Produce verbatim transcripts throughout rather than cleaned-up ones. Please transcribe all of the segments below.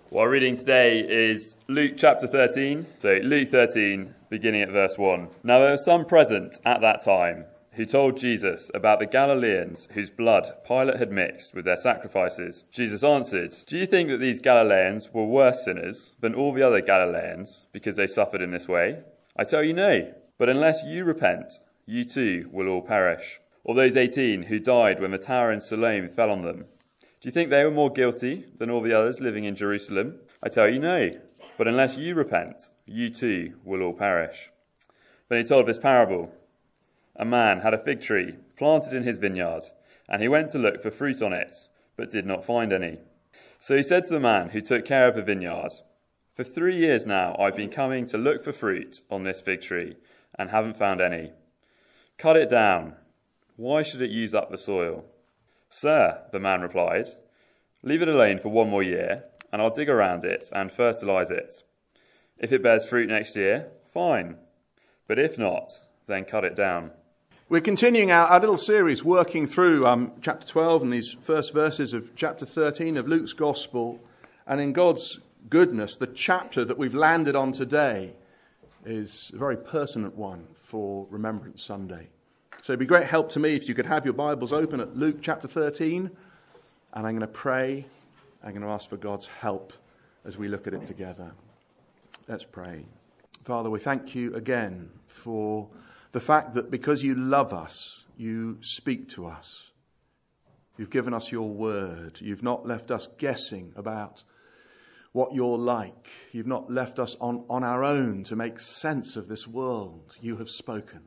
Well, our reading today is Luke chapter thirteen. So Luke thirteen, beginning at verse one. Now there were some present at that time who told Jesus about the Galileans whose blood Pilate had mixed with their sacrifices. Jesus answered, "Do you think that these Galileans were worse sinners than all the other Galileans because they suffered in this way? I tell you no. But unless you repent, you too will all perish. Or those eighteen who died when the tower in Siloam fell on them. Do you think they were more guilty than all the others living in Jerusalem? I tell you no. But unless you repent, you too will all perish." Then he told this parable. A man had a fig tree planted in his vineyard, and he went to look for fruit on it, but did not find any. So he said to the man who took care of the vineyard, "For three years now I've been coming to look for fruit on this fig tree, and haven't found any. Cut it down. Why should it use up the soil?" "Sir," the man replied, "leave it alone for one more year, and I'll dig around it and fertilize it. If it bears fruit next year, fine. But if not, then cut it down." We're continuing our, our little series working through um, chapter twelve and these first verses of chapter thirteen of Luke's Gospel. And in God's goodness, the chapter that we've landed on today is a very pertinent one for Remembrance Sunday. So it'd be great help to me if you could have your Bibles open at Luke chapter thirteen. And I'm going to pray. I'm going to ask for God's help as we look at it together. Let's pray. Father, we thank you again for the fact that because you love us, you speak to us. You've given us your word. You've not left us guessing about what you're like. You've not left us on, on our own to make sense of this world. You have spoken.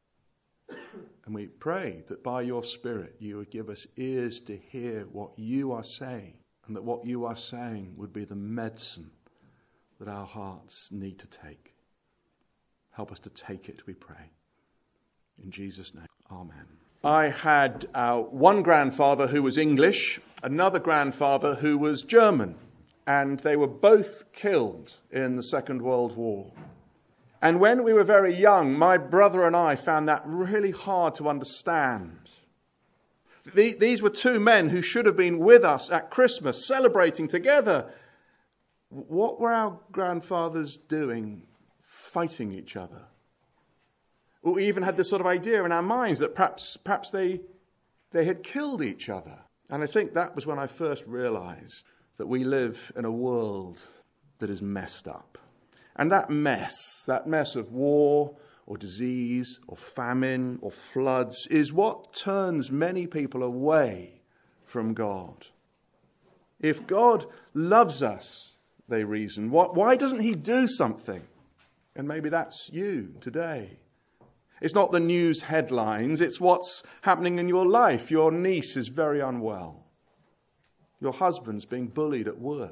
And we pray that by your Spirit you would give us ears to hear what you are saying, and that what you are saying would be the medicine that our hearts need to take. Help us to take it, we pray. In Jesus' name, amen. I had uh, one grandfather who was English, another grandfather who was German, and they were both killed in the Second World War. And when we were very young, my brother and I found that really hard to understand. These were two men who should have been with us at Christmas, celebrating together. What were our grandfathers doing, fighting each other? We even had this sort of idea in our minds that perhaps, perhaps they, they had killed each other. And I think that was when I first realized that we live in a world that is messed up. And that mess, that mess of war or disease or famine or floods is what turns many people away from God. If God loves us, they reason, why doesn't he do something? And maybe that's you today. It's not the news headlines, it's what's happening in your life. Your niece is very unwell. Your husband's being bullied at work.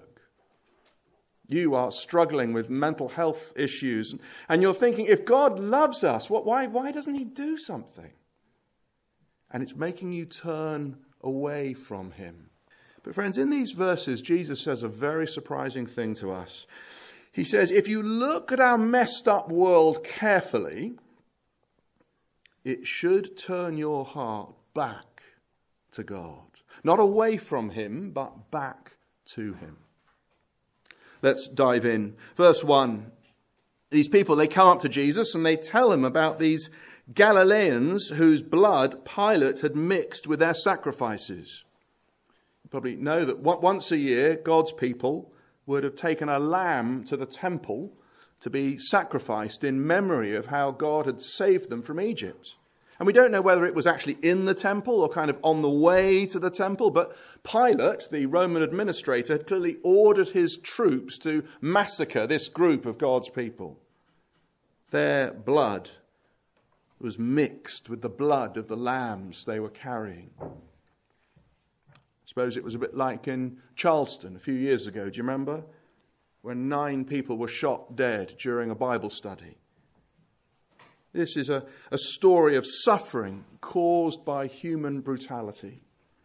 You are struggling with mental health issues. And you're thinking, if God loves us, what, why, why doesn't he do something? And it's making you turn away from him. But friends, in these verses, Jesus says a very surprising thing to us. He says, if you look at our messed up world carefully, it should turn your heart back to God. Not away from him, but back to him. Let's dive in. Verse one. These people, they come up to Jesus and they tell him about these Galileans whose blood Pilate had mixed with their sacrifices. You probably know that once a year, God's people would have taken a lamb to the temple to be sacrificed in memory of how God had saved them from Egypt. And we don't know whether it was actually in the temple or kind of on the way to the temple, but Pilate, the Roman administrator, had clearly ordered his troops to massacre this group of God's people. Their blood was mixed with the blood of the lambs they were carrying. I suppose it was a bit like in Charleston a few years ago, do you remember? When nine people were shot dead during a Bible study. This is a, a story of suffering caused by human brutality.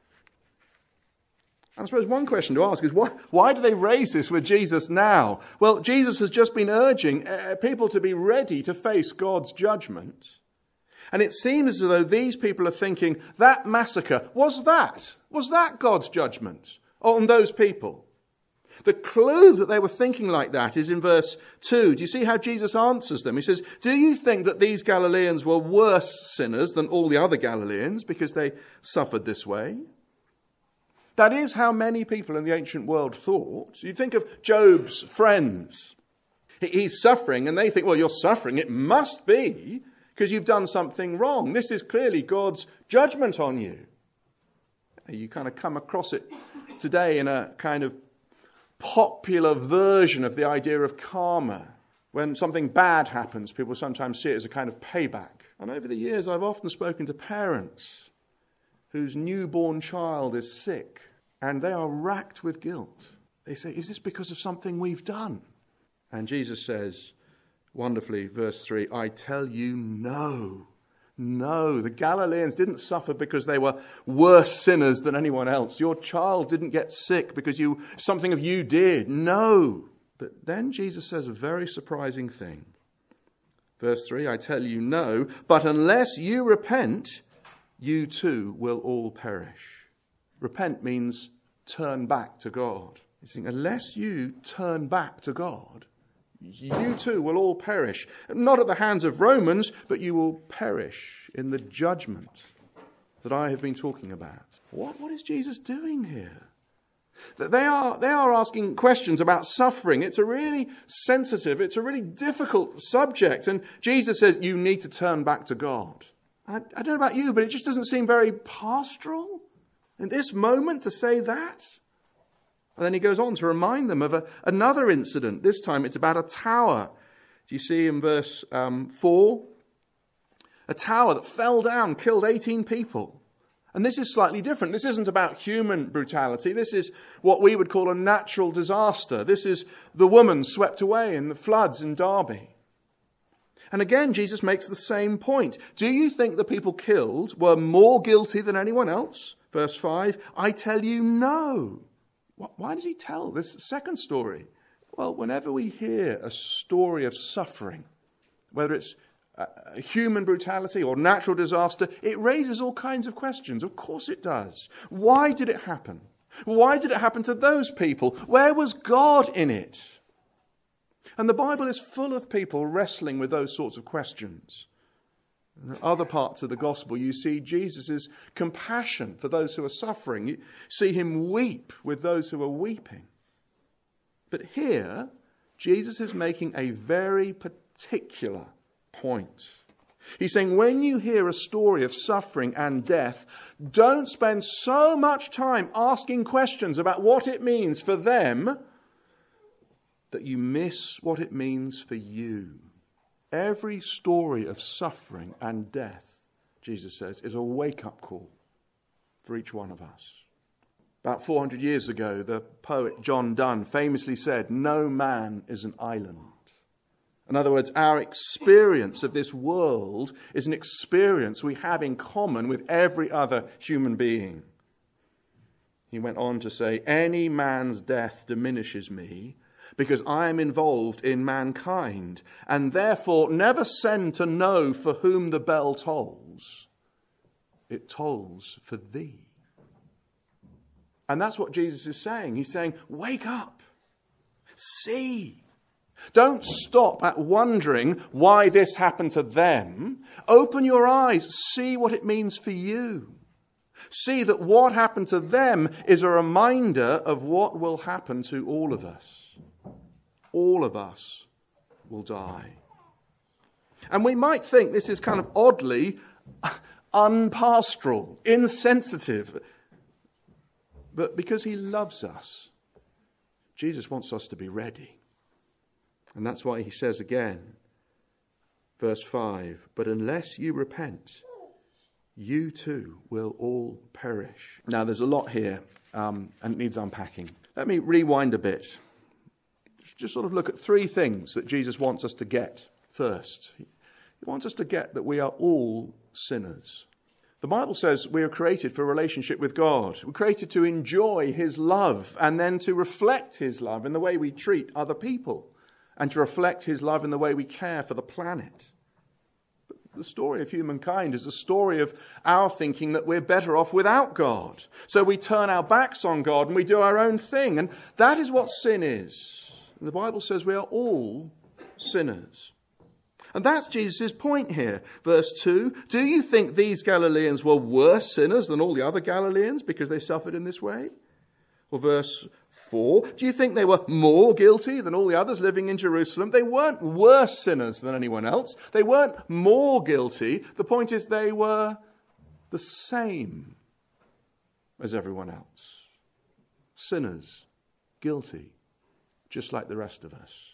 And I suppose one question to ask is, why, why do they raise this with Jesus now? Well, Jesus has just been urging uh, people to be ready to face God's judgment. And it seems as though these people are thinking, that massacre, was that? Was that God's judgment on those people? The clue that they were thinking like that is in verse two. Do you see how Jesus answers them? He says, do you think that these Galileans were worse sinners than all the other Galileans because they suffered this way? That is how many people in the ancient world thought. You think of Job's friends. He's suffering and they think, well, you're suffering. It must be because you've done something wrong. This is clearly God's judgment on you. You kind of come across it today in a kind of popular version of the idea of karma. When something bad happens, people sometimes see it as a kind of payback. And over the years, I've often spoken to parents whose newborn child is sick, and they are racked with guilt. They say, is this because of something we've done? And Jesus says, wonderfully, verse three, I tell you no. No, the Galileans didn't suffer because they were worse sinners than anyone else. Your child didn't get sick because you something of you did. No. But then Jesus says a very surprising thing. Verse three, I tell you no, but unless you repent, you too will all perish. Repent means turn back to God. He's saying, unless you turn back to God, you too will all perish. Not at the hands of Romans, but you will perish in the judgment that I have been talking about. What, what is Jesus doing here? They are, they are asking questions about suffering. It's a really sensitive, it's a really difficult subject. And Jesus says, you need to turn back to God. I, I don't know about you, but it just doesn't seem very pastoral in this moment to say that. And then he goes on to remind them of a, another incident. This time it's about a tower. Do you see in verse um, four? A tower that fell down, killed eighteen people. And this is slightly different. This isn't about human brutality. This is what we would call a natural disaster. This is the woman swept away in the floods in Derby. And again, Jesus makes the same point. Do you think the people killed were more guilty than anyone else? Verse five, I tell you no. Why does he tell this second story? Well, whenever we hear a story of suffering, whether it's uh, human brutality or natural disaster, it raises all kinds of questions. Of course it does. Why did it happen? Why did it happen to those people? Where was God in it? And the Bible is full of people wrestling with those sorts of questions. In other parts of the gospel, you see Jesus' compassion for those who are suffering. You see him weep with those who are weeping. But here, Jesus is making a very particular point. He's saying, when you hear a story of suffering and death, don't spend so much time asking questions about what it means for them that you miss what it means for you. Every story of suffering and death, Jesus says, is a wake-up call for each one of us. About four hundred years ago, the poet John Donne famously said, no man is an island. In other words, our experience of this world is an experience we have in common with every other human being. He went on to say, any man's death diminishes me, because I am involved in mankind, and therefore never send to know for whom the bell tolls. It tolls for thee. And that's what Jesus is saying. He's saying, wake up, see. Don't stop at wondering why this happened to them. Open your eyes, see what it means for you. See that what happened to them is a reminder of what will happen to all of us. All of us will die. And we might think this is kind of oddly unpastoral, insensitive. But because he loves us, Jesus wants us to be ready. And that's why he says again, verse five, but unless you repent, you too will all perish. Now there's a lot here, um, and it needs unpacking. Let me rewind a bit. Just sort of look at three things that Jesus wants us to get first. He wants us to get that we are all sinners. The Bible says we are created for a relationship with God. We're created to enjoy his love and then to reflect his love in the way we treat other people and to reflect his love in the way we care for the planet. The story of humankind is a story of our thinking that we're better off without God. So we turn our backs on God and we do our own thing. And that is what sin is. And the Bible says we are all sinners. And that's Jesus' point here. Verse two, do you think these Galileans were worse sinners than all the other Galileans because they suffered in this way? Or verse four, do you think they were more guilty than all the others living in Jerusalem? They weren't worse sinners than anyone else. They weren't more guilty. The point is they were the same as everyone else. Sinners, guilty, just like the rest of us.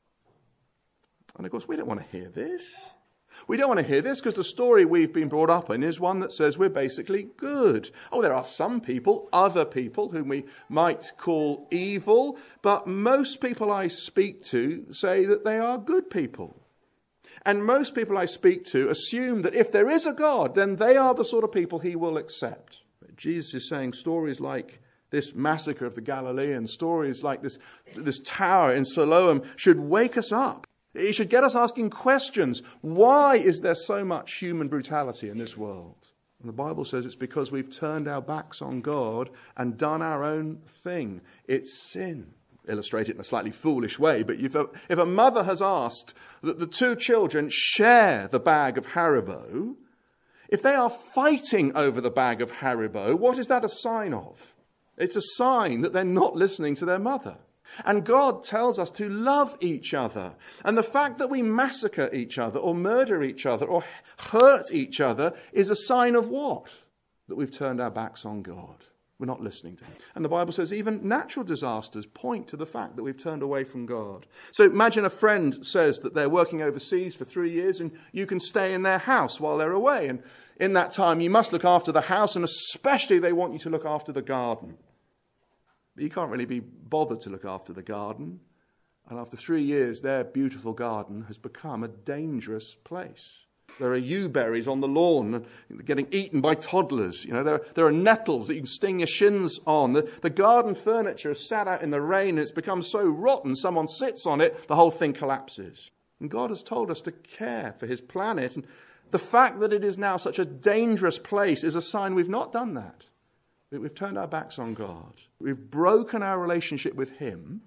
And of course, we don't want to hear this. We don't want to hear this because the story we've been brought up in is one that says we're basically good. Oh, there are some people, other people, whom we might call evil, but most people I speak to say that they are good people. And most people I speak to assume that if there is a God, then they are the sort of people he will accept. But Jesus is saying stories like this massacre of the Galileans, stories like this, this tower in Siloam should wake us up. It should get us asking questions. Why is there so much human brutality in this world? And the Bible says it's because we've turned our backs on God and done our own thing. It's sin. Illustrate it in a slightly foolish way, but if a, if a mother has asked that the two children share the bag of Haribo, if they are fighting over the bag of Haribo, what is that a sign of? It's a sign that they're not listening to their mother. And God tells us to love each other. And the fact that we massacre each other or murder each other or hurt each other is a sign of what? That we've turned our backs on God. We're not listening to him. And the Bible says even natural disasters point to the fact that we've turned away from God. So imagine a friend says that they're working overseas for three years and you can stay in their house while they're away. And in that time you must look after the house, and especially they want you to look after the garden. But you can't really be bothered to look after the garden. And after three years, their beautiful garden has become a dangerous place. There are yew-berries on the lawn getting eaten by toddlers. You know, there, there are nettles that you can sting your shins on. The, the garden furniture is sat out in the rain and it's become so rotten, someone sits on it, the whole thing collapses. And God has told us to care for his planet. And the fact that it is now such a dangerous place is a sign we've not done that. We've turned our backs on God. We've broken our relationship with him,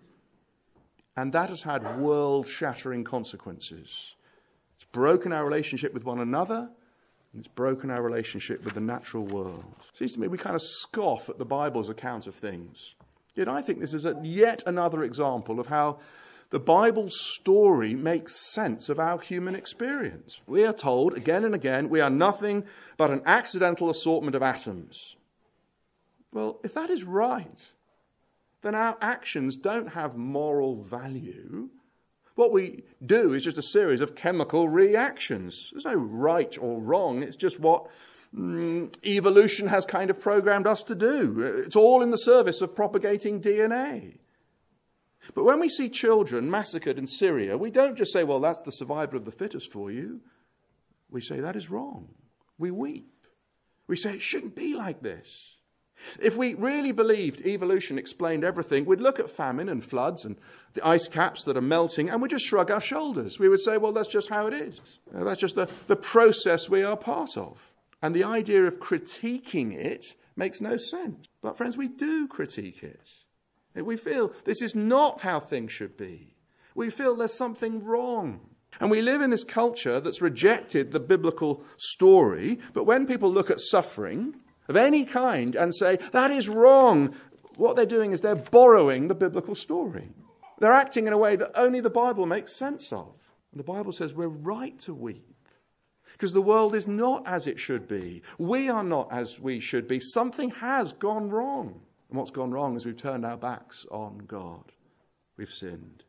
and that has had world-shattering consequences. It's broken our relationship with one another, and it's broken our relationship with the natural world. It seems to me we kind of scoff at the Bible's account of things. Yet I think this is a, yet another example of how the Bible's story makes sense of our human experience. We are told again and again we are nothing but an accidental assortment of atoms. Well, if that is right, then our actions don't have moral value. What we do is just a series of chemical reactions. There's no right or wrong. It's just what mm, evolution has kind of programmed us to do. It's all in the service of propagating D N A. But when we see children massacred in Syria, we don't just say, well, that's the survival of the fittest for you. We say that is wrong. We weep. We say it shouldn't be like this. If we really believed evolution explained everything, we'd look at famine and floods and the ice caps that are melting and we'd just shrug our shoulders. We would say, well, that's just how it is. You know, that's just the, the process we are part of. And the idea of critiquing it makes no sense. But friends, we do critique it. We feel this is not how things should be. We feel there's something wrong. And we live in this culture that's rejected the biblical story. But when people look at suffering of any kind and say, that is wrong, what they're doing is they're borrowing the biblical story. They're acting in a way that only the Bible makes sense of. And the Bible says we're right to weep because the world is not as it should be. We are not as we should be. Something has gone wrong. And what's gone wrong is we've turned our backs on God. We've sinned.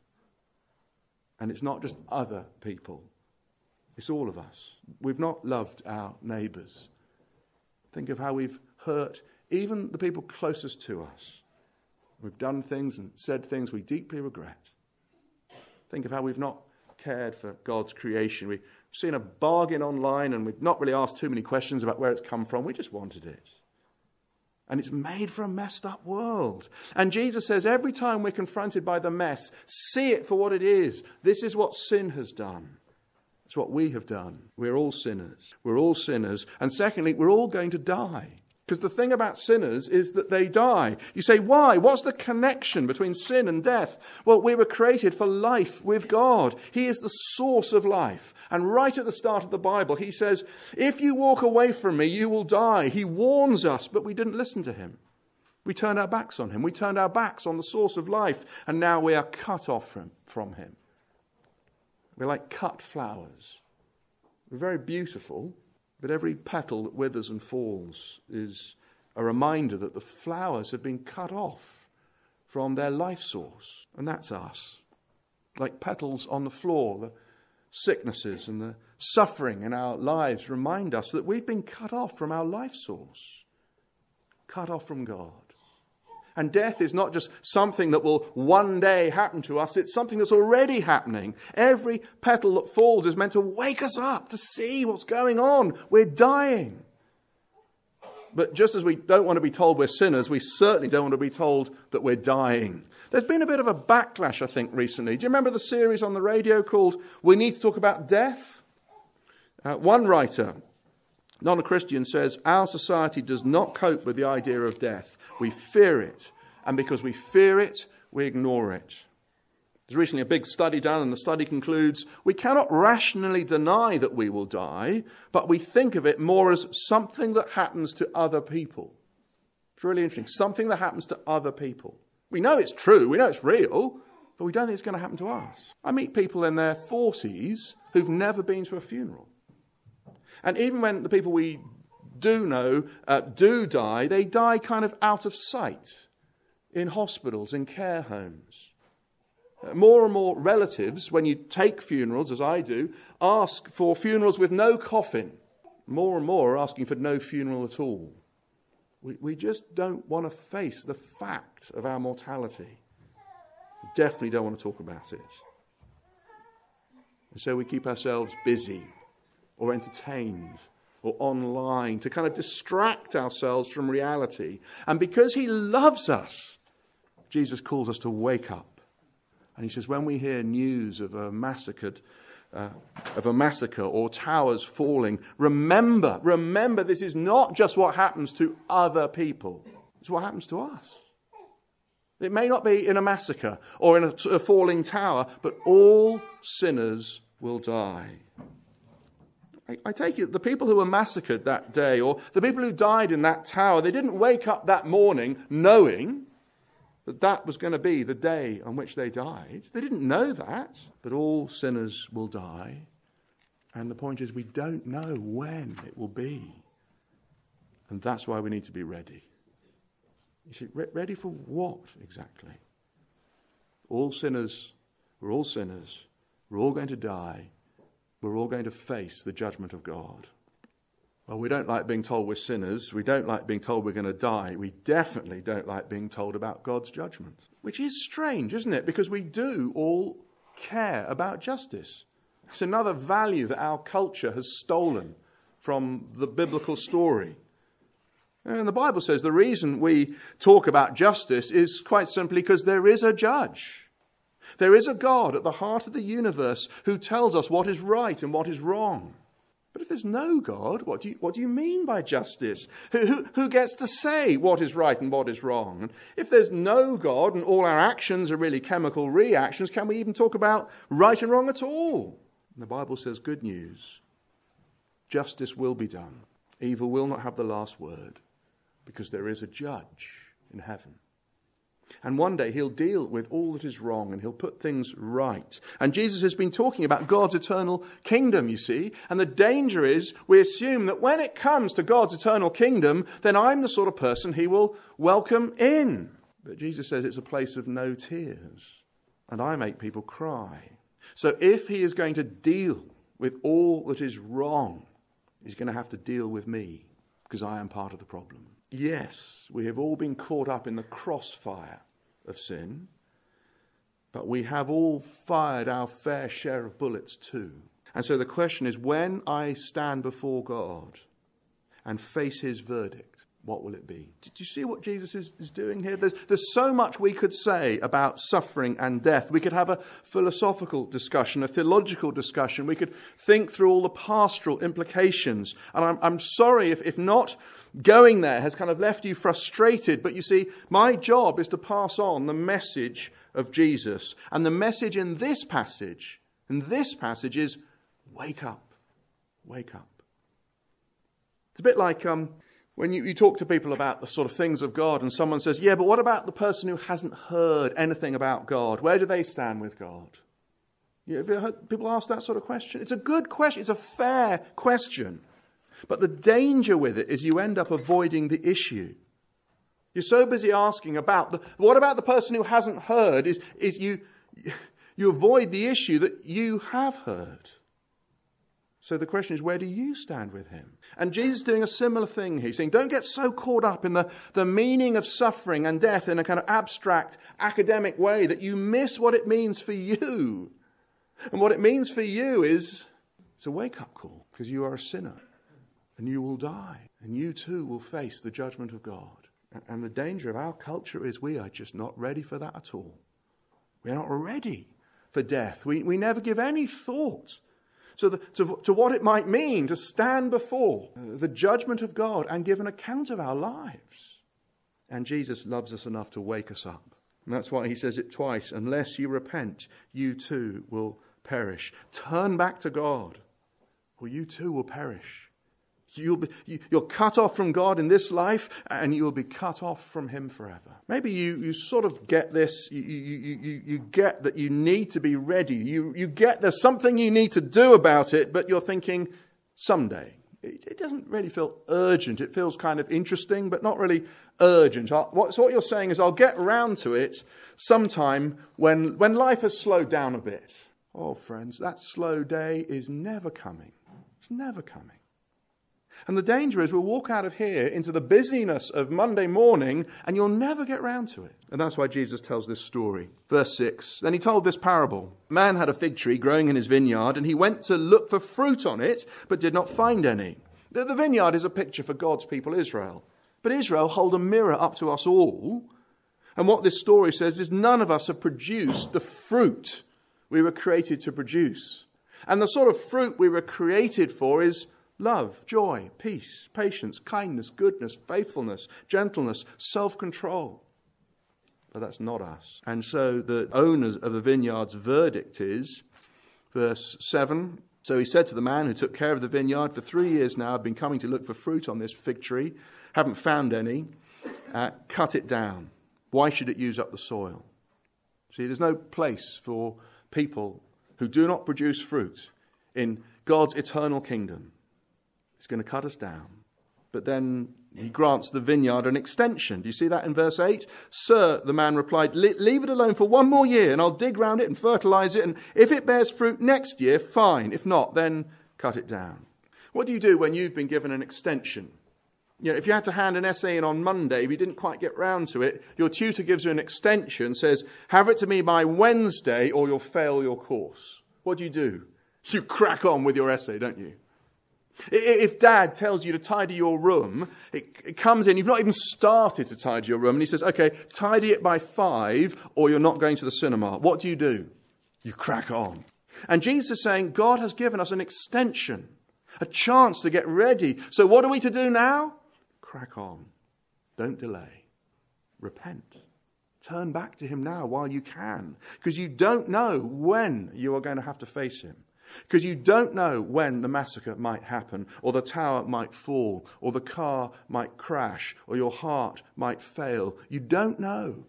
And it's not just other people. It's all of us. We've not loved our neighbours. Think of how we've hurt even the people closest to us. We've done things and said things we deeply regret. Think of how we've not cared for God's creation. We've seen a bargain online and we've not really asked too many questions about where it's come from. We just wanted it. And it's made for a messed up world. And Jesus says every time we're confronted by the mess, see it for what it is. This is what sin has done. It's what we have done. We're all sinners. We're all sinners. And secondly, we're all going to die. Because the thing about sinners is that they die. You say, why? What's the connection between sin and death? Well, we were created for life with God. He is the source of life. And right at the start of the Bible, he says, if you walk away from me, you will die. He warns us, but we didn't listen to him. We turned our backs on him. We turned our backs on the source of life. And now we are cut off from, from him. We're like cut flowers. We're very beautiful, but every petal that withers and falls is a reminder that the flowers have been cut off from their life source. And that's us. Like petals on the floor, the sicknesses and the suffering in our lives remind us that we've been cut off from our life source. Cut off from God. And death is not just something that will one day happen to us. It's something that's already happening. Every petal that falls is meant to wake us up to see what's going on. We're dying. But just as we don't want to be told we're sinners, we certainly don't want to be told that we're dying. There's been a bit of a backlash, I think, recently. Do you remember the series on the radio called We Need to Talk About Death? Uh, one writer, not a Christian, says, our society does not cope with the idea of death. We fear it. And because we fear it, we ignore it. There's recently a big study done, and the study concludes, we cannot rationally deny that we will die, but we think of it more as something that happens to other people. It's really interesting. Something that happens to other people. We know it's true. We know it's real, but we don't think it's going to happen to us. I meet people in their forties who've never been to a funeral. And even when the people we do know uh, do die, they die kind of out of sight in hospitals, in care homes. Uh, more and more relatives, when you take funerals, as I do, ask for funerals with no coffin. More and more are asking for no funeral at all. We, we just don't want to face the fact of our mortality. We definitely don't want to talk about it. And so we keep ourselves busy, or entertained, or online, to kind of distract ourselves from reality. And because he loves us, Jesus calls us to wake up. And he says, when we hear news of a massacred, uh, of a massacre or towers falling, remember, remember this is not just what happens to other people. It's what happens to us. It may not be in a massacre or in a, a falling tower, but all sinners will die. I take it the people who were massacred that day, or the people who died in that tower, they didn't wake up that morning knowing that that was going to be the day on which they died. They didn't know that. But all sinners will die. And the point is, we don't know when it will be. And that's why we need to be ready. You see, re- ready for what exactly? All sinners, we're all sinners. We're all going to die. We're all going to face the judgment of God. Well, we don't like being told we're sinners. We don't like being told we're going to die. We definitely don't like being told about God's judgment. Which is strange, isn't it? Because we do all care about justice. It's another value that our culture has stolen from the biblical story. And the Bible says the reason we talk about justice is quite simply because there is a judge. There is a God at the heart of the universe who tells us what is right and what is wrong. But if there's no God, what do you, what do you mean by justice? Who, who, who gets to say what is right and what is wrong? And if there's no God and all our actions are really chemical reactions, can we even talk about right and wrong at all? And the Bible says good news. Justice will be done. Evil will not have the last word because there is a judge in heaven. And one day he'll deal with all that is wrong and he'll put things right. And Jesus has been talking about God's eternal kingdom, you see. And the danger is we assume that when it comes to God's eternal kingdom, then I'm the sort of person he will welcome in. But Jesus says it's a place of no tears. And I make people cry. So if he is going to deal with all that is wrong, he's going to have to deal with me because I am part of the problem. Yes, we have all been caught up in the crossfire of sin, but we have all fired our fair share of bullets too. And so the question is, when I stand before God and face his verdict, what will it be? Did you see what Jesus is, is doing here? There's, there's so much we could say about suffering and death. We could have a philosophical discussion, a theological discussion. We could think through all the pastoral implications. And I'm, I'm sorry if, if not going there has kind of left you frustrated. But you see, my job is to pass on the message of Jesus. And the message in this passage, in this passage is, wake up, wake up. It's a bit like... um. When you, you talk to people about the sort of things of God and someone says, yeah, but what about the person who hasn't heard anything about God? Where do they stand with God? You, have you heard people ask that sort of question? It's a good question. It's a fair question. But the danger with it is you end up avoiding the issue. You're so busy asking about, the, what about the person who hasn't heard, is, is you, you avoid the issue that you have heard. So the question is, where do you stand with him? And Jesus is doing a similar thing. He's saying, don't get so caught up in the, the meaning of suffering and death in a kind of abstract, academic way that you miss what it means for you. And what it means for you is, it's a wake-up call, because you are a sinner, and you will die, and you too will face the judgment of God. And the danger of our culture is we are just not ready for that at all. We're not ready for death. We, we never give any thought To, the, to, to what it might mean to stand before the judgment of God and give an account of our lives. And Jesus loves us enough to wake us up. And that's why he says it twice. Unless you repent, you too will perish. Turn back to God, or you too will perish. You'll be, you, you're cut off from God in this life, and you will be cut off from him forever. Maybe you, you sort of get this, you, you, you, you get that you need to be ready. You, you get there's something you need to do about it, but you're thinking, someday. It, it doesn't really feel urgent. It feels kind of interesting, but not really urgent. I'll, what, so what you're saying is, I'll get round to it sometime when, when life has slowed down a bit. Oh, friends, that slow day is never coming. It's never coming. And the danger is we'll walk out of here into the busyness of Monday morning and you'll never get round to it. And that's why Jesus tells this story. Verse six, then he told this parable. A man had a fig tree growing in his vineyard, and he went to look for fruit on it, but did not find any. The, the vineyard is a picture for God's people, Israel. But Israel hold a mirror up to us all. And what this story says is none of us have produced the fruit we were created to produce. And the sort of fruit we were created for is love, joy, peace, patience, kindness, goodness, faithfulness, gentleness, self-control. But that's not us. And so the owners of the vineyard's verdict is, verse seven, so he said to the man who took care of the vineyard, for three years now I've been coming to look for fruit on this fig tree, haven't found any, uh, cut it down. Why should it use up the soil? See, there's no place for people who do not produce fruit in God's eternal kingdom. He's going to cut us down. But then he grants the vineyard an extension. Do you see that in verse eight? Sir, the man replied, leave it alone for one more year and I'll dig round it and fertilize it. And if it bears fruit next year, fine. If not, then cut it down. What do you do when you've been given an extension? You know, if you had to hand an essay in on Monday, but you didn't quite get round to it, your tutor gives you an extension, says, have it to me by Wednesday or you'll fail your course. What do you do? You crack on with your essay, don't you? If Dad tells you to tidy your room, it, it comes in, you've not even started to tidy your room, and he says, okay, tidy it by five or you're not going to the cinema. What do you do? You crack on. And Jesus is saying, God has given us an extension, a chance to get ready. So what are we to do now? Crack on. Don't delay. Repent. Turn back to him now while you can, because you don't know when you are going to have to face him. Because you don't know when the massacre might happen, or the tower might fall, or the car might crash, or your heart might fail. You don't know.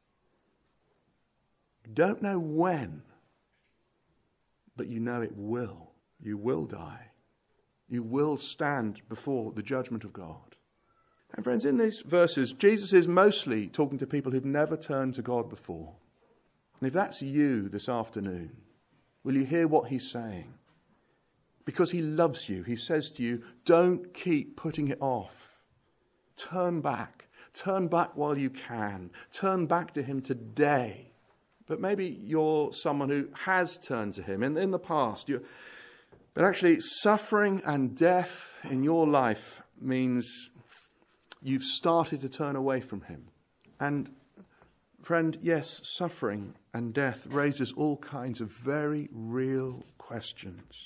You don't know when, but you know it will. You will die. You will stand before the judgment of God. And friends, in these verses, Jesus is mostly talking to people who've never turned to God before. And if that's you this afternoon, will you hear what he's saying? Because he loves you. He says to you, don't keep putting it off. Turn back. Turn back while you can. Turn back to him today. But maybe you're someone who has turned to him in, in the past. You're, but actually, suffering and death in your life means you've started to turn away from him. And friend, yes, suffering and death raises all kinds of very real questions.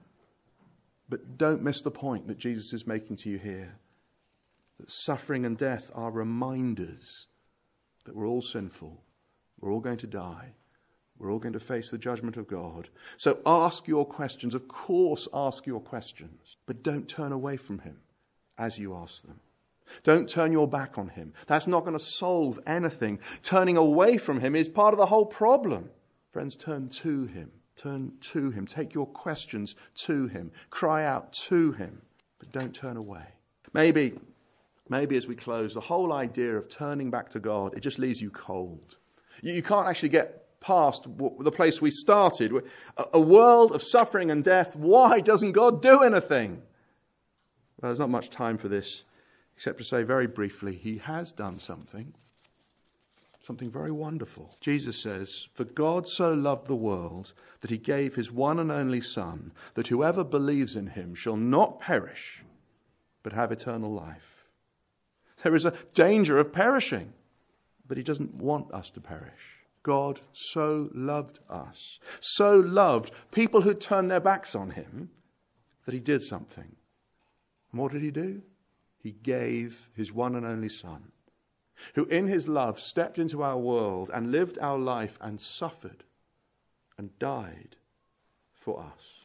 But don't miss the point that Jesus is making to you here. That suffering and death are reminders that we're all sinful. We're all going to die. We're all going to face the judgment of God. So ask your questions. Of course, ask your questions. But don't turn away from him as you ask them. Don't turn your back on him. That's not going to solve anything. Turning away from him is part of the whole problem. Friends, turn to him. Turn to him. Take your questions to him. Cry out to him. But don't turn away. Maybe, maybe as we close, the whole idea of turning back to God, it just leaves you cold. You, you can't actually get past the place we started. A, a world of suffering and death. Why doesn't God do anything? Well, there's not much time for this, except to say very briefly, he has done something. Something very wonderful. Jesus says, "For God so loved the world that he gave his one and only Son, that whoever believes in him shall not perish, but have eternal life." There is a danger of perishing, but he doesn't want us to perish. God so loved us, so loved people who turned their backs on him, that he did something. And what did he do? He gave his one and only Son, who in his love stepped into our world and lived our life and suffered and died for us.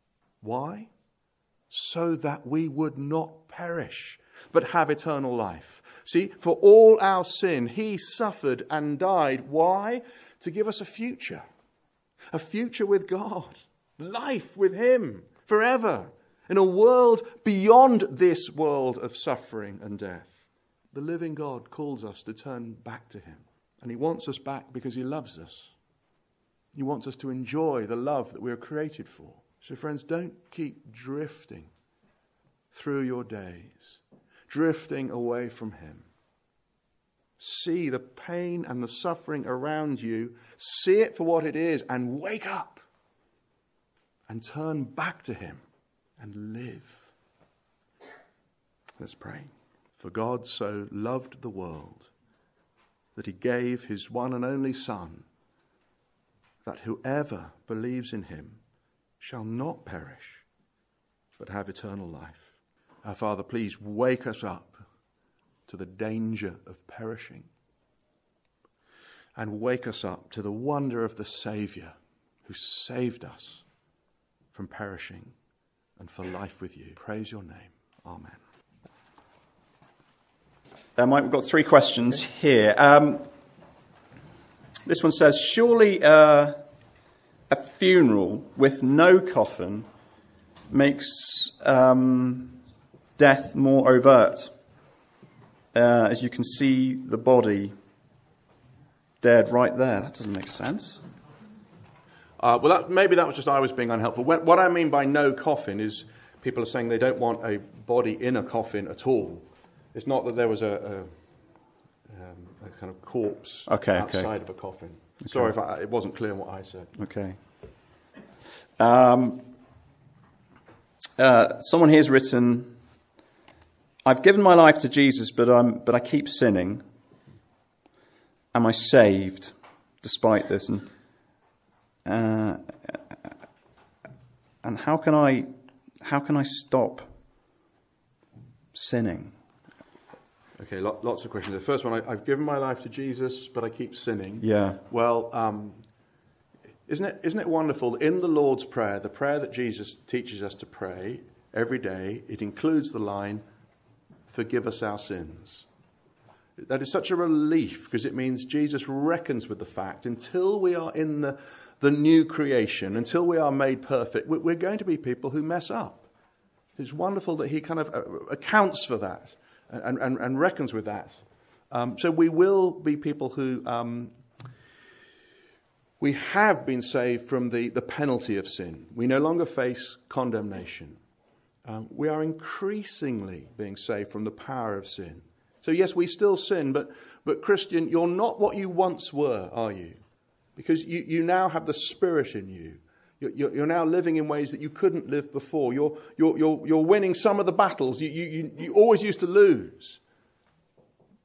Why? So that we would not perish, but have eternal life. See, for all our sin, he suffered and died. Why? To give us a future. A future with God. Life with him forever. In a world beyond this world of suffering and death. The living God calls us to turn back to him. And he wants us back because he loves us. He wants us to enjoy the love that we were created for. So friends, don't keep drifting through your days. Drifting away from him. See the pain and the suffering around you. See it for what it is and wake up. And turn back to him and live. Let's pray. For God so loved the world that he gave his one and only Son, that whoever believes in him shall not perish, but have eternal life. Our Father, please wake us up to the danger of perishing, and wake us up to the wonder of the Saviour who saved us from perishing and for life with you. Praise your name. Amen. Uh, Mike, we've got three questions here. Um, this one says, surely uh, a funeral with no coffin makes um, death more overt, uh, as you can see the body dead right there. That doesn't make sense. Uh, well, that, maybe that was just I was being unhelpful. What, what I mean by no coffin is people are saying they don't want a body in a coffin at all. It's not that there was a, a, um, a kind of corpse okay, outside okay. of a coffin. Okay. Sorry if I, it wasn't clear what I said. Okay. Um, uh, someone here's written, I've given my life to Jesus, but I'm but I keep sinning. Am I saved despite this? And uh, and how can I how can I stop sinning? Okay, lots of questions. The first one, I, I've given my life to Jesus, but I keep sinning. Yeah. Well, um, isn't it isn't it wonderful that in the Lord's Prayer, the prayer that Jesus teaches us to pray every day, it includes the line, forgive us our sins. That is such a relief, because it means Jesus reckons with the fact until we are in the, the new creation, until we are made perfect, we're going to be people who mess up. It's wonderful that he kind of accounts for that. And, and, and reckons with that. Um, so we will be people who, um, we have been saved from the, the penalty of sin. We no longer face condemnation. Um, we are increasingly being saved from the power of sin. So yes, we still sin, but, but Christian, you're not what you once were, are you? Because you, you now have the Spirit in you. You're, you're now living in ways that you couldn't live before. You're, you're, you're, you're winning some of the battles you, you, you always used to lose.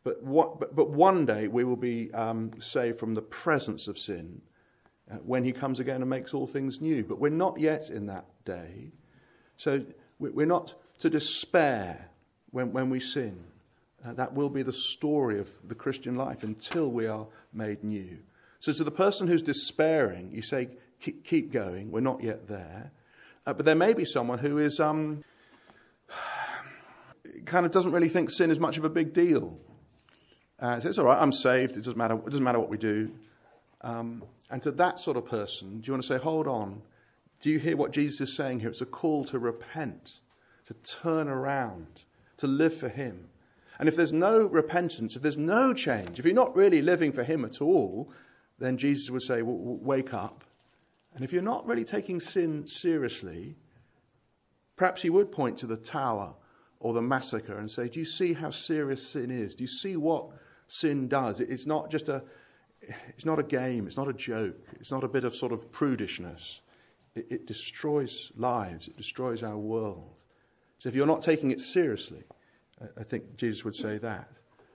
But, what, but, but one day we will be um, saved from the presence of sin uh, when he comes again and makes all things new. But we're not yet in that day. So we're not to despair when, when we sin. Uh, that will be the story of the Christian life until we are made new. So to the person who's despairing, you say, keep, keep going, we're not yet there. Uh, but there may be someone who is um, kind of doesn't really think sin is much of a big deal. Uh, so it's all right, I'm saved, it doesn't matter, it doesn't matter what we do. Um, and to that sort of person, do you want to say, hold on, do you hear what Jesus is saying here? It's a call to repent, to turn around, to live for him. And if there's no repentance, if there's no change, if you're not really living for him at all, then Jesus would say, well, wake up. And if you're not really taking sin seriously, perhaps he would point to the tower or the massacre and say, do you see how serious sin is? Do you see what sin does? It's not just a, it's not a game, it's not a joke, it's not a bit of sort of prudishness. It, it destroys lives, it destroys our world. So if you're not taking it seriously, I think Jesus would say that.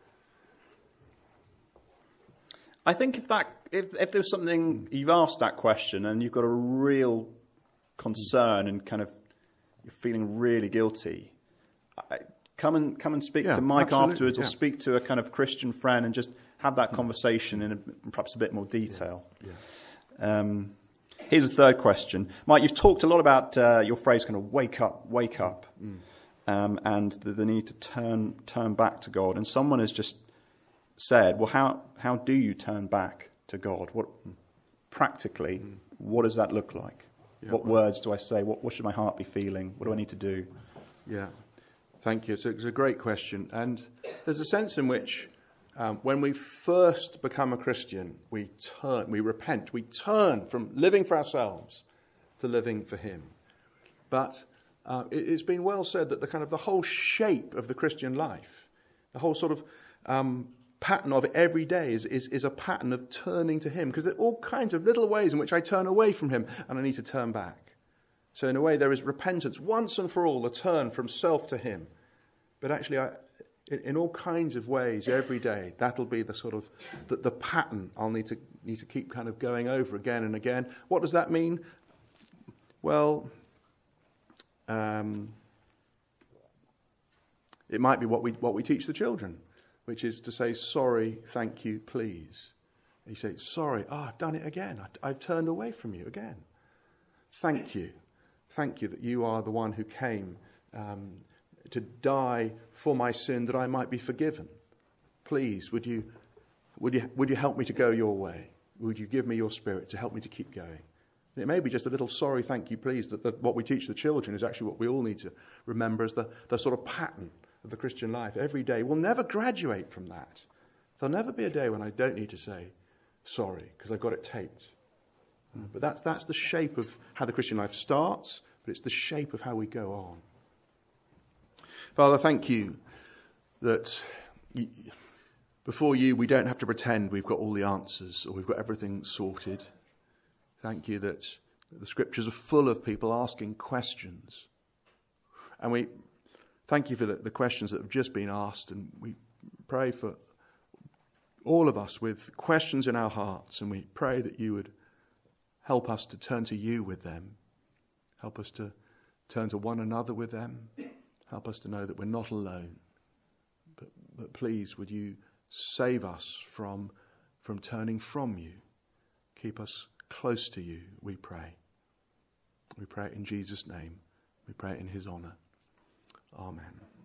I think if that if if there's something you've asked that question and you've got a real concern and kind of you're feeling really guilty, I, come and come and speak yeah, to Mike absolutely, afterwards, yeah. or speak to a kind of Christian friend and just have that conversation in a, perhaps a bit more detail. Yeah. Yeah. Um, here's a third question, Mike. You've talked a lot about uh, your phrase, kind of "wake up, wake up." Mm. Um, and the, the need to turn turn back to God. And someone has just said, well, how, how do you turn back to God? What practically, mm. what does that look like? Yeah, what well, words do I say? What, what should my heart be feeling? What do I need to do? Yeah, thank you. It's a, it's a great question. And there's a sense in which um, when we first become a Christian, we turn, we repent, we turn from living for ourselves to living for him. But Uh, it, it's been well said that the kind of the whole shape of the Christian life, the whole sort of um, pattern of it every day is, is, is a pattern of turning to him. Because there are all kinds of little ways in which I turn away from him and I need to turn back. So in a way there is repentance once and for all, the turn from self to him. But actually I, in, in all kinds of ways every day, that'll be the sort of the, the pattern I'll need to need to keep kind of going over again and again. What does that mean? Well, Um, it might be what we what we teach the children, which is to say, sorry, thank you, please. And you say, sorry, oh, I've done it again. I've, I've turned away from you again. Thank you. Thank you that you are the one who came um, to die for my sin that I might be forgiven. Please, would you, would you, would you help me to go your way? Would you give me your spirit to help me to keep going? And it may be just a little sorry, thank you, please, that the, what we teach the children is actually what we all need to remember as the, the sort of pattern of the Christian life. Every day we'll never graduate from that. There'll never be a day when I don't need to say sorry because I've got it taped. But that's, that's the shape of how the Christian life starts, but it's the shape of how we go on. Father, thank you that you, before you we don't have to pretend we've got all the answers or we've got everything sorted. Thank you that the scriptures are full of people asking questions. And we thank you for the, the questions that have just been asked, and we pray for all of us with questions in our hearts, and we pray that you would help us to turn to you with them. Help us to turn to one another with them. Help us to know that we're not alone. But, but please, would you save us from, from turning from you. Keep us close to you, we pray. We pray it in Jesus' name. We pray it in his honour. Amen.